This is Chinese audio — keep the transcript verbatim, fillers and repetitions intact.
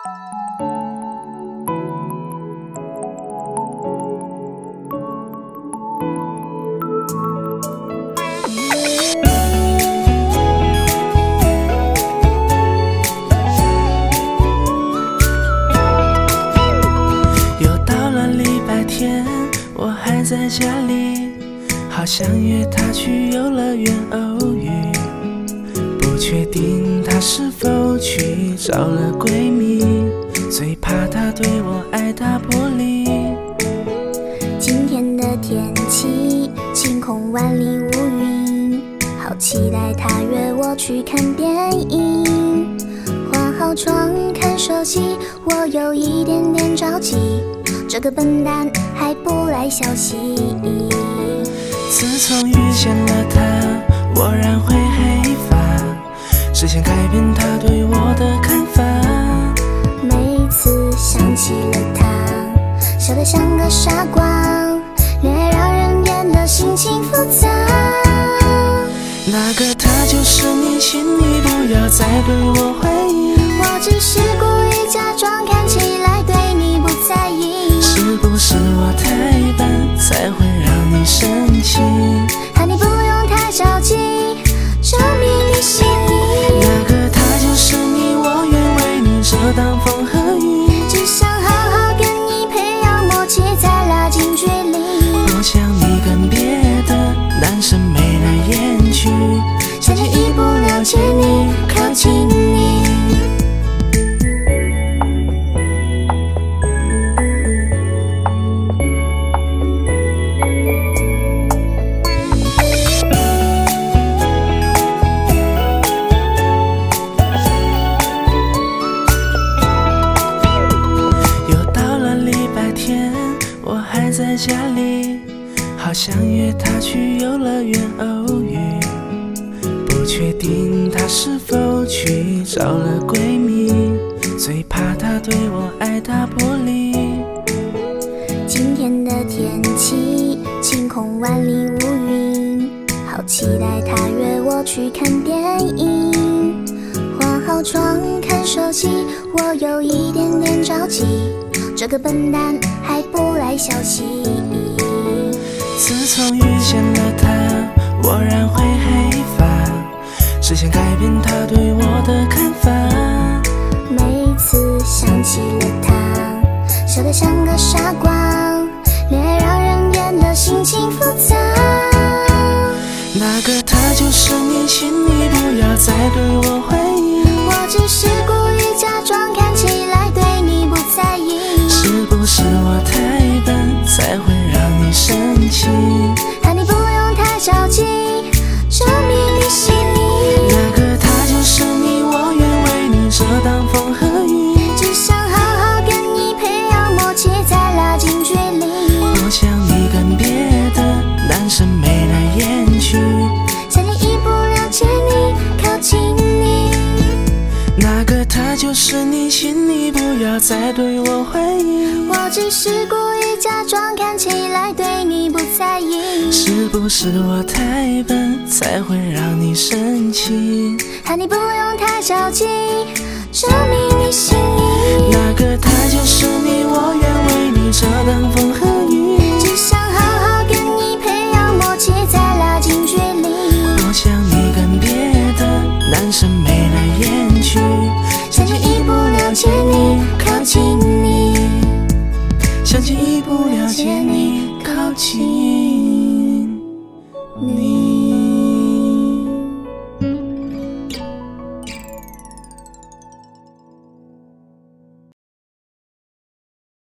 我还在家里，好想约她去游乐园偶遇，不确定她是否去找了闺蜜，最怕她对我爱答不理。 今天的天气晴空万里无云，好期待她约我去看电影。化好妆看手机，我有一点点着急，这个笨蛋还不来消息。 自从遇见了他，我染回黑发，只想改变他对我的看法。 每次想起了他，笑得像个傻瓜，越让人变得心情复杂。 那个他就是你，请你不要再对我怀疑， 我只是故意假装看起来对你不在意。 是不是我太笨，才会让你生气？ 啊，你不用太着急，证明你心意。 那个他就是你，我愿为你遮挡风和雨， 只想好好跟你培养默契，再拉近距离。 不想你跟别的男生眉来眼去， 想进一步了解你，靠近你。我还在家里，好想约她去游乐园偶遇，不确定她是否去找了闺蜜，最怕她对我爱答不理。 今天的天气晴空万里无云，好期待她约我去看电影。化好妆看手机，我有一点点着急，这个笨蛋还不来消息。 自从遇见了他，我染回黑发，只想改变他对我的看法。 每次想起了他，笑得像个傻瓜，越让人变得心情复杂。 那个他就是你，请你不要再对我怀疑， 我只是故意假装看起来对你不在意。 是不是我太笨，才会让你生气？ 啊，你不用太着急，证明你心意。 那个他就是你，我愿为你遮挡风和雨， 只想好好跟你培养默契，再拉近距离。 不想你跟别的男生眉来眼去， 想进一步了解你，靠近你。 那个他就是你，请你不要再对我怀疑， 我只是故意假装看起来对你不在意。 是不是我太笨，才会让你生气？ 啊，你不用太着急，证明你心意。 那个他就是你，我愿为你遮挡风和雨， 只想好好跟你培养默契，再拉近距离。 不想你跟别的男生眉来眼去， 想进一步了解你，靠近你。 想进一步了解你，靠近你。